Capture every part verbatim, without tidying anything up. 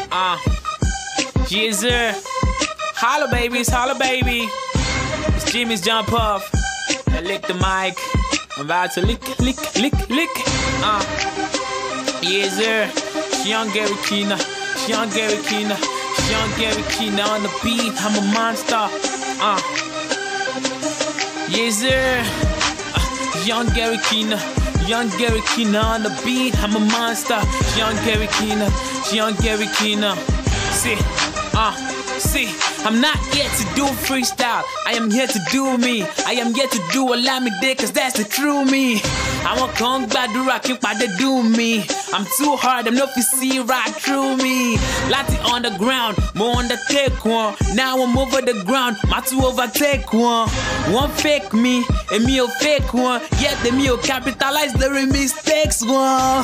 Uh, yes sir. Holla babies, holla baby. It's Jimmy's Jump Off. I lick the mic. I'm about to lick, lick, lick, lick. Uh, yes sir. She on Gary Kina. She on Gary Kina. She on Gary Kina on the beat. I'm a monster. Uh, yes sir. Uh, young Gary Kina. Young Gary Kina on the beat, I'm a monster. Young Gary Kina, young Gary Kina. See, uh, see, I'm not here to do freestyle. I am here to do me. I am here to do Olamide, cause that's the true me. I want come gbadura kí pàdé do me. I'm too hard, I'm no fi see right through me. Lati on the ground, mo undertake one. Now I'm over the ground, ma to overtake one. One fake me, èmi ò fake one. Yet èmi ò capitalize the mistakes one.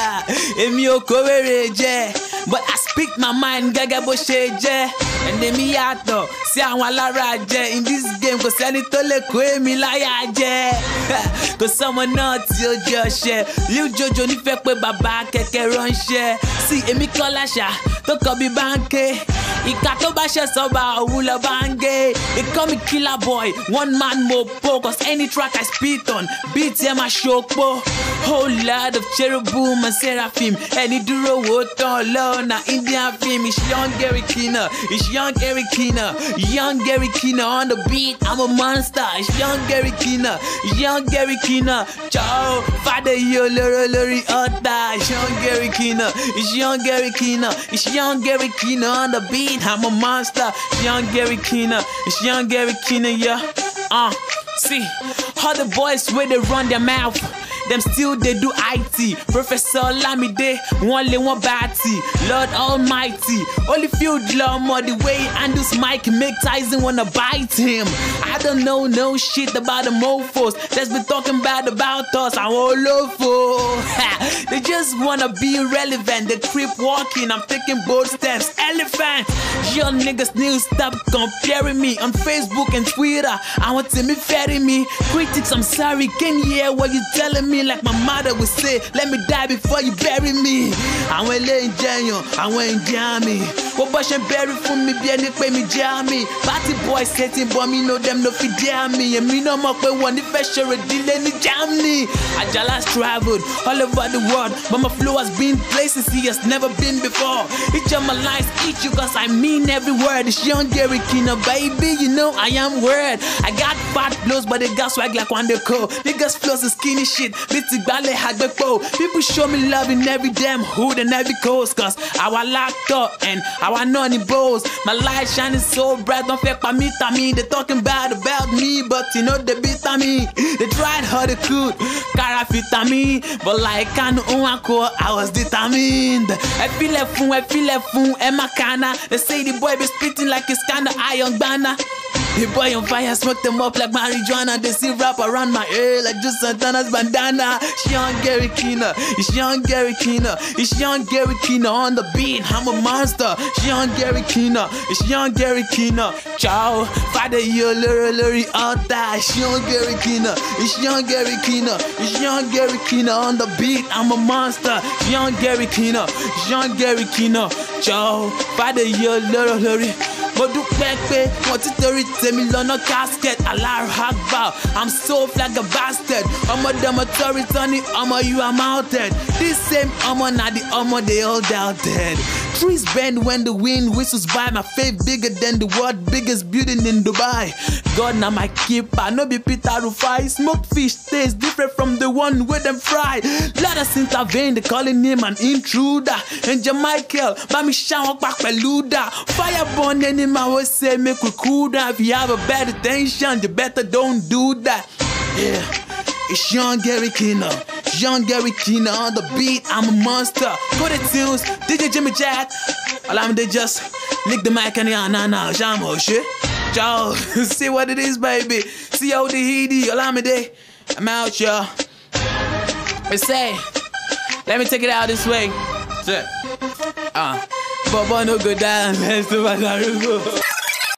Èmi ò kówèrè jẹ, but I speak my mind gẹ́gẹ́ bó ṣe jẹ́. And èmi yàtọ̀ sí àwọn alára jẹ. In this game kò sẹ́ni tó lè kó èmi láyà jẹ. Kò sọ́mọ náà tí ó jẹ́ ọṣẹ. Lil Jojo nífẹ̀ẹ́ pé bàbá kẹ̀kẹ́ ránṣẹ́. Sí èmi kọ́ láṣà tó kọ́ bí báńkì. Ìka tó bá ṣe sọ́ba òun lọ bá ń gé. They call me Killer Boy, one man mopo. Cause any track I spit on, beat yẹn máa ṣòpó. Whole lot of cherubim and seraphim. Ẹni dúró wò tán lọ na Indian film. It's young Gary Kina, it's young Gary Kina. Young Gary Kina on the beat, I'm a monster. It's young Gary Kina, young Gary Kina. Ciao, father yo lori lori ọ̀tá. It's young Gary Kina, it's young Gary Kina. It's young Gary Kina on the beat. I'm a monster, it's young Gary Kina, it's young Gary Kina, yeah. Uh, see, all the boys where they run their mouth, them still they do I T. Professor Olamide, one lay one batty. Lord Almighty, only feel love more the way he handles Mike make Tyson wanna bite him. I don't know no shit about the mofos that's been talking bad about us. I'm all over. They just wanna be relevant. They creep walking, I'm taking bold steps. Elephant, young niggas need to stop comparing me on Facebook and Twitter. I want to me ferry me. Critics, I'm sorry, can you hear what you telling me? Like my mother would say, let me die before you bury me. Àwọn eléyìí jẹyàn, àwọn ìjà mi. Wọ́n bọ́ ṣe bury fún mi bí ẹni pé mi jẹ́ mi. Party boys setting but me know them no fit dare me. Èmi náà mọ̀ pé wọ́n ní fẹ́ ṣòro ìdílé ní Germany. Ajala's traveled all over the world, but my flow has been places he has never been before. Each of my lines eat you cause I mean every word. It's young Gary Kina, baby, you know I am word. I got fat blows but they got swag like Wandeko. Niggas flows and skinny shit. People show me love in every damn hood and every coast. Cause our locked up and our nonny bros. My light shining so bright, don't fake by me, me. They talking bad about me, but you know they beat me. They tried how they could, cara fit me. But like I know I was determined. I feel like fun, I feel like fun, and my kana. They say the boy be spitting like it's kinda iron banner. The boy on fire, smoke them up like marijuana. They see rap around my ear like just Santana's bandana. It's young Gary Kina, it's young Gary Kina. It's young Gary Kina on the beat, I'm a monster. It's young Gary Kina, it's young Gary Kina. Ciao, father yo lori lori ọ̀tá. It's young Gary Kina, it's young Gary Kina. It's young Gary Kina on the beat, I'm a monster. It's young Gary Kina, it's young Gary Kina. Ciao, father yo lori lori. Mo dúpẹ́ pé wọ́n ti torí tèmi lọ́nà casket. Allahu Akbar, I'm so like a bastard. Ọmọdé ọmọ torí tán ní ọmọ you are mounted. This same ọmọ na the ọmọ they all doubted. Trees bend when the wind whistles by. My faith bigger than the world biggest building in Dubai. God na my keeper, no be Peter Rufai. Smoked fish tastes different from the one with them fry. Let us intervene, they calling him an intruder. And Jamichael, bá mi ṣáwọn pa pẹ̀lú dà. Fireborn any man will say make we cool down. If you have a bad intention, you better don't do that. Yeah, it's young Gary Kina, young Gary Kina on the beat, I'm a monster. Go to tunes, D J Jimmy Jack. Olamide just lick the mic and yeah, nah, nah, jam shit. Ciao, see what it is, baby. See how the heedy, Olamide. I'm out, y'all. Let's say, let me take it out this way. Uh, Baba no go down, let's do my